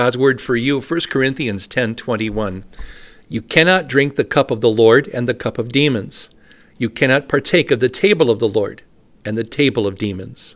God's word for you, 1 Corinthians 10:21. You cannot drink the cup of the Lord and the cup of demons. You cannot partake of the table of the Lord and the table of demons.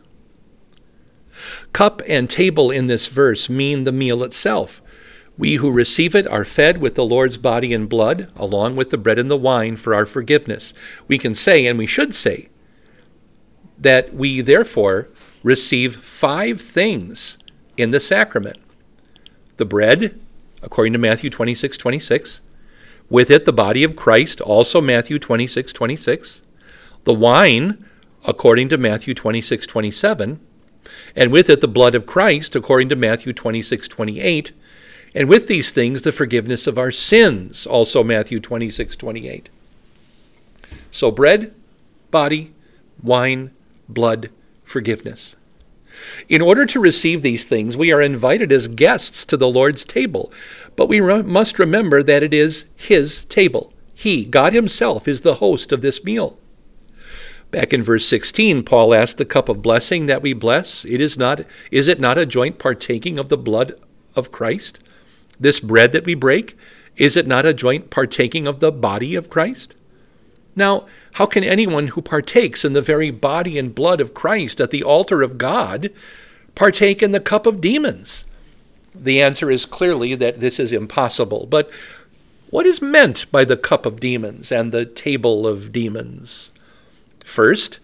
Cup and table in this verse mean the meal itself. We who receive it are fed with the Lord's body and blood, along with the bread and the wine for our forgiveness. We can say, and we should say, that we therefore receive 5 things in the sacrament. The bread, according to Matthew 26:26. With it, the body of Christ, also Matthew 26:26. The wine, according to Matthew 26:27. And with it, the blood of Christ, according to Matthew 26:28. And with these things, the forgiveness of our sins, also Matthew 26:28. So bread, body, wine, blood, forgiveness. In order to receive these things, we are invited as guests to the Lord's table, but we must remember that it is His table. He, God Himself, is the host of this meal. Back in verse 16, Paul asked the cup of blessing that we bless, is it not a joint partaking of the blood of Christ? This bread that we break, is it not a joint partaking of the body of Christ? Now, how can anyone who partakes in the very body and blood of Christ at the altar of God partake in the cup of demons? The answer is clearly that this is impossible. But what is meant by the cup of demons and the table of demons? First,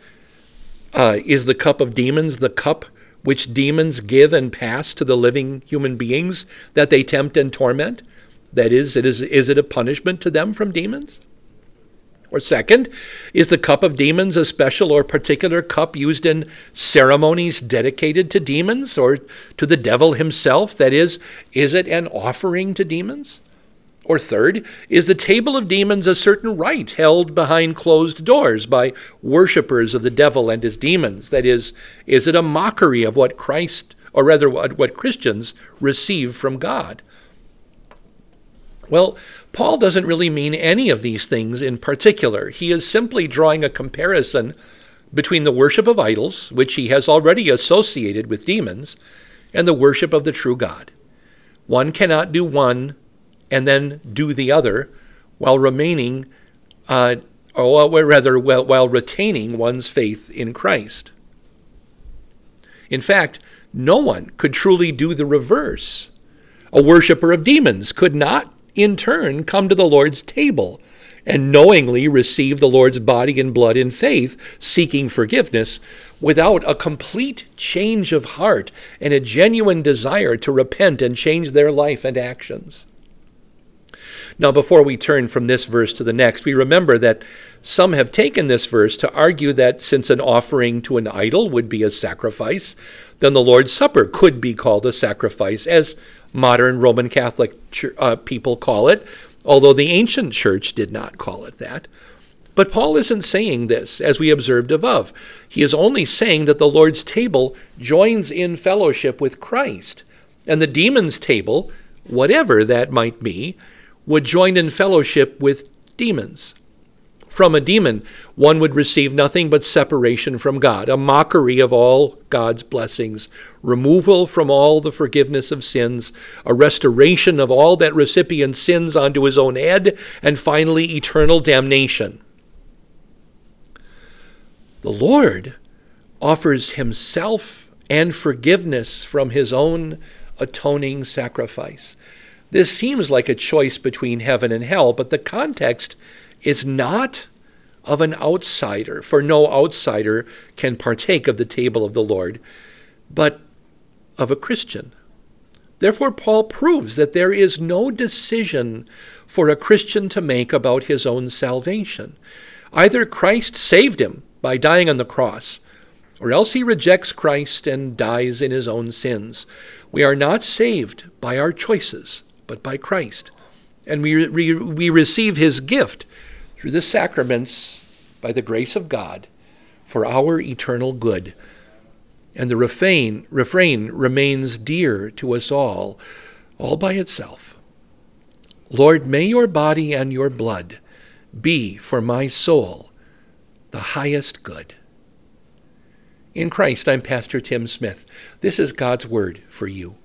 is the cup of demons the cup which demons give and pass to the living human beings that they tempt and torment? That is it a punishment to them from demons? Or second, is the cup of demons a special or particular cup used in ceremonies dedicated to demons or to the devil himself? That is it an offering to demons? Or third, is the table of demons a certain rite held behind closed doors by worshipers of the devil and his demons? That is it a mockery of what what Christians receive from God? Well, Paul doesn't really mean any of these things in particular. He is simply drawing a comparison between the worship of idols, which he has already associated with demons, and the worship of the true God. One cannot do one and then do the other while retaining one's faith in Christ. In fact, no one could truly do the reverse. A worshiper of demons could not in turn come to the Lord's table and knowingly receive the Lord's body and blood in faith, seeking forgiveness, without a complete change of heart and a genuine desire to repent and change their life and actions. Now, before we turn from this verse to the next, we remember that some have taken this verse to argue that since an offering to an idol would be a sacrifice, then the Lord's Supper could be called a sacrifice, as modern Roman Catholic people call it, although the ancient church did not call it that. But Paul isn't saying this, as we observed above. He is only saying that the Lord's table joins in fellowship with Christ, and the demon's table, whatever that might be, would join in fellowship with demons. From a demon, one would receive nothing but separation from God, a mockery of all God's blessings, removal from all the forgiveness of sins, a restoration of all that recipient's sins onto his own head, and finally eternal damnation. The Lord offers himself and forgiveness from his own atoning sacrifice. This seems like a choice between heaven and hell, but the context is not of an outsider, for no outsider can partake of the table of the Lord, but of a Christian. Therefore, Paul proves that there is no decision for a Christian to make about his own salvation. Either Christ saved him by dying on the cross, or else he rejects Christ and dies in his own sins. We are not saved by our choices, but by Christ. And we receive his gift through the sacraments by the grace of God for our eternal good. And the refrain remains dear to us all by itself. Lord, may your body and your blood be for my soul the highest good. In Christ, I'm Pastor Tim Smith. This is God's Word for you.